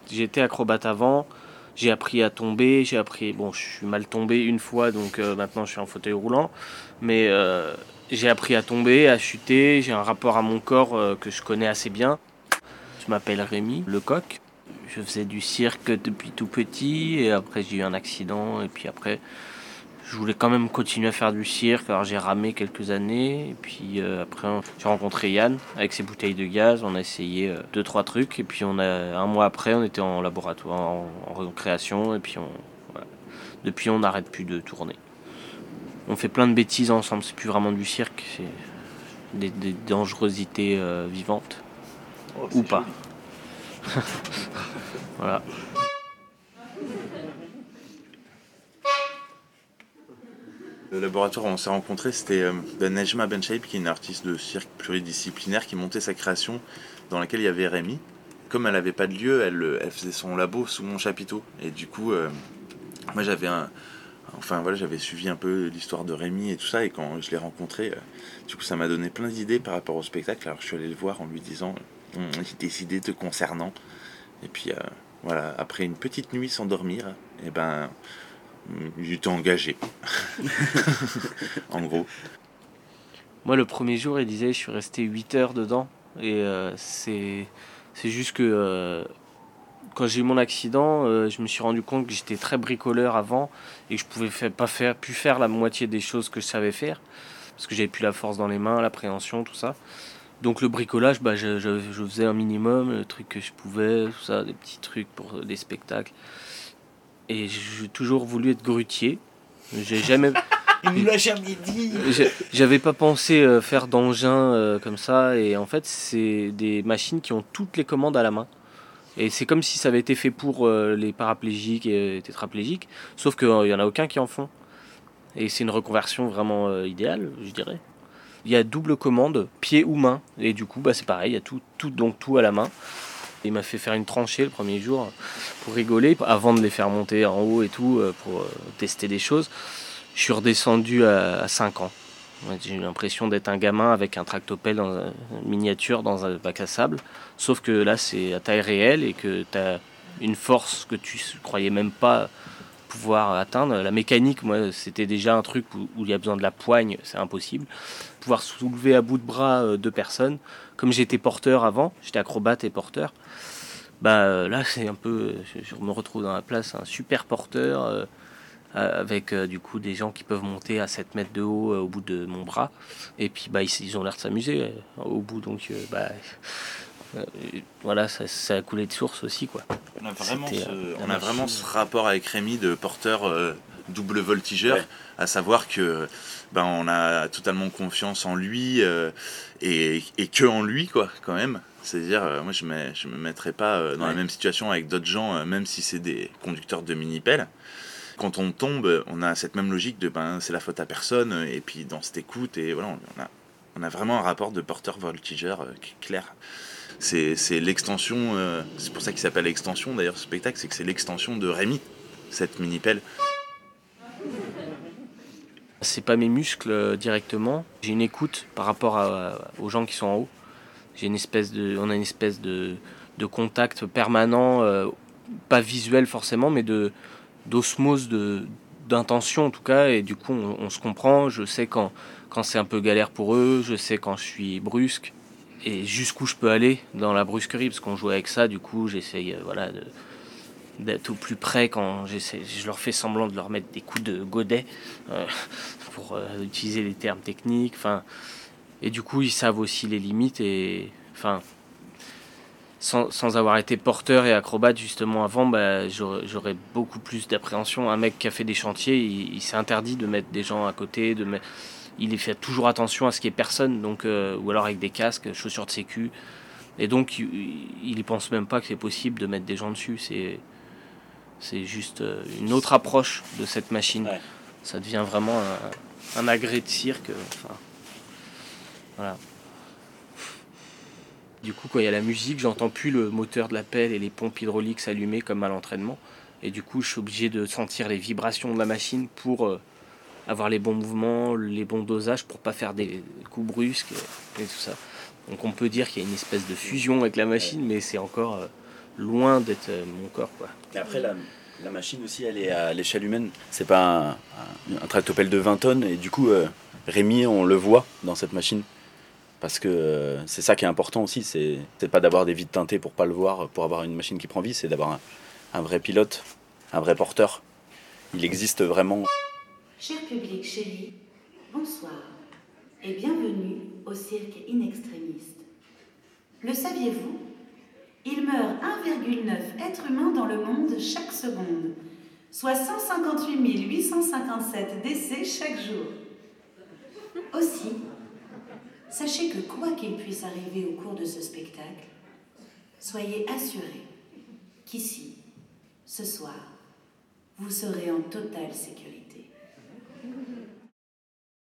J'étais acrobate avant, j'ai appris à tomber, bon je suis mal tombé une fois donc maintenant je suis en fauteuil roulant, mais j'ai appris à tomber, à chuter, j'ai un rapport à mon corps que je connais assez bien. Je m'appelle Rémi Lecoq, je faisais du cirque depuis tout petit et après j'ai eu un accident et puis après je voulais quand même continuer à faire du cirque, alors j'ai ramé quelques années, et puis après j'ai rencontré Yann avec ses bouteilles de gaz, on a essayé deux trois trucs, et puis un mois après on était en laboratoire, en recréation, et puis voilà. Depuis on n'arrête plus de tourner. On fait plein de bêtises ensemble, c'est plus vraiment du cirque, c'est des dangerosités vivantes, Oh, ou c'est pas. joli. Voilà. Le laboratoire où on s'est rencontrés, c'était Nejma Benchaïb, qui est une artiste de cirque pluridisciplinaire qui montait sa création dans laquelle il y avait Rémi. Comme elle n'avait pas de lieu, elle faisait son labo sous mon chapiteau. Et du coup, moi j'avais suivi un peu l'histoire de Rémi et tout ça. Et quand je l'ai rencontré, du coup, ça m'a donné plein d'idées par rapport au spectacle. Alors je suis allé le voir en lui disant j'ai décidé te concernant. Et puis voilà, après une petite nuit sans dormir, et ben j'étais engagé. En gros. Moi le premier jour il disait je suis resté 8 heures dedans, et c'est juste que quand j'ai eu mon accident, je me suis rendu compte que j'étais très bricoleur avant et que je pouvais pas pu faire la moitié des choses que je savais faire parce que j'avais plus la force dans les mains, l'appréhension, tout ça. Donc le bricolage, bah, je faisais un minimum, le truc que je pouvais, tout ça, des petits trucs pour des spectacles. Et j'ai toujours voulu être grutier. J'ai jamais, Il nous l'a jamais dit. j'avais pas pensé faire d'engin comme ça. Et en fait, c'est des machines qui ont toutes les commandes à la main. Et c'est comme si ça avait été fait pour les paraplégiques et tétraplégiques, sauf qu'il n'y en a aucun qui en font. Et c'est une reconversion vraiment idéale, je dirais. Il y a double commande, pied ou main, et du coup bah, c'est pareil, il y a donc tout à la main. Il m'a fait faire une tranchée le premier jour pour rigoler, avant de les faire monter en haut et tout, pour tester des choses. Je suis redescendu à 5 ans. J'ai eu l'impression d'être un gamin avec un tractopelle dans une miniature dans un bac à sable. Sauf que là, c'est à taille réelle et que tu as une force que tu croyais même pas pouvoir atteindre. La mécanique, moi, c'était déjà un truc où il y a besoin de la poigne, c'est impossible. Pouvoir soulever à bout de bras deux personnes. Comme j'étais porteur avant, j'étais acrobate et porteur, bah là, c'est un peu. Je me retrouve dans la place, un super porteur. Avec du coup des gens qui peuvent monter à 7 mètres de haut au bout de mon bras, et puis bah, ils ont l'air de s'amuser au bout, donc voilà, ça a coulé de source aussi quoi. On a vraiment ce rapport avec Rémi de porteur double voltigeur, ouais. À savoir que on a totalement confiance en lui et que en lui quoi quand même. C'est-à-dire moi je me mettrais pas dans la même situation avec d'autres gens, même si c'est des conducteurs de mini-pelle. Quand on tombe, on a cette même logique de c'est la faute à personne, et puis dans cette écoute, et voilà, on a vraiment un rapport de porteur-voltigeur clair. C'est l'extension, c'est pour ça qu'il s'appelle Extension d'ailleurs ce spectacle, c'est que c'est l'extension de Rémi, cette mini-pelle. C'est pas mes muscles directement, j'ai une écoute par rapport aux gens qui sont en haut. On a une espèce de contact permanent, pas visuel forcément, mais d'osmose, d'intention en tout cas, et du coup on se comprend. Je sais quand c'est un peu galère pour eux, je sais quand je suis brusque et jusqu'où je peux aller dans la brusquerie, parce qu'on joue avec ça. Du coup j'essaye d'être au plus près quand je leur fais semblant de leur mettre des coups de godet pour utiliser les termes techniques, et du coup ils savent aussi les limites, et sans avoir été porteur et acrobate justement avant, j'aurais beaucoup plus d'appréhension. Un mec qui a fait des chantiers, il s'est interdit de mettre des gens à côté, il fait toujours attention à ce qu'il n'y ait personne, donc, ou alors avec des casques, chaussures de sécu, et donc il y pense même pas que c'est possible de mettre des gens dessus. C'est juste une autre approche de cette machine. Ouais. Ça devient vraiment un agrès de cirque. Voilà. Du coup, quand il y a la musique, j'entends plus le moteur de la pelle et les pompes hydrauliques s'allumer comme à l'entraînement. Et du coup, je suis obligé de sentir les vibrations de la machine pour avoir les bons mouvements, les bons dosages, pour pas faire des coups brusques et tout ça. Donc on peut dire qu'il y a une espèce de fusion avec la machine, mais c'est encore loin d'être mon corps, quoi. Et après, la machine aussi, elle est à l'échelle humaine. C'est pas un tractopelle de 20 tonnes. Et du coup, Rémi, on le voit dans cette machine. Parce que c'est ça qui est important aussi. C'est pas d'avoir des vides teintées pour pas le voir, pour avoir une machine qui prend vie. C'est d'avoir un vrai pilote, un vrai porteur. Il existe vraiment. Cher public chéri, bonsoir et bienvenue au cirque In Extremis. Le saviez-vous ? Il meurt 1,9 êtres humains dans le monde chaque seconde, soit 158 857 décès chaque jour. Aussi, sachez que quoi qu'il puisse arriver au cours de ce spectacle, soyez assurés qu'ici, ce soir, vous serez en totale sécurité.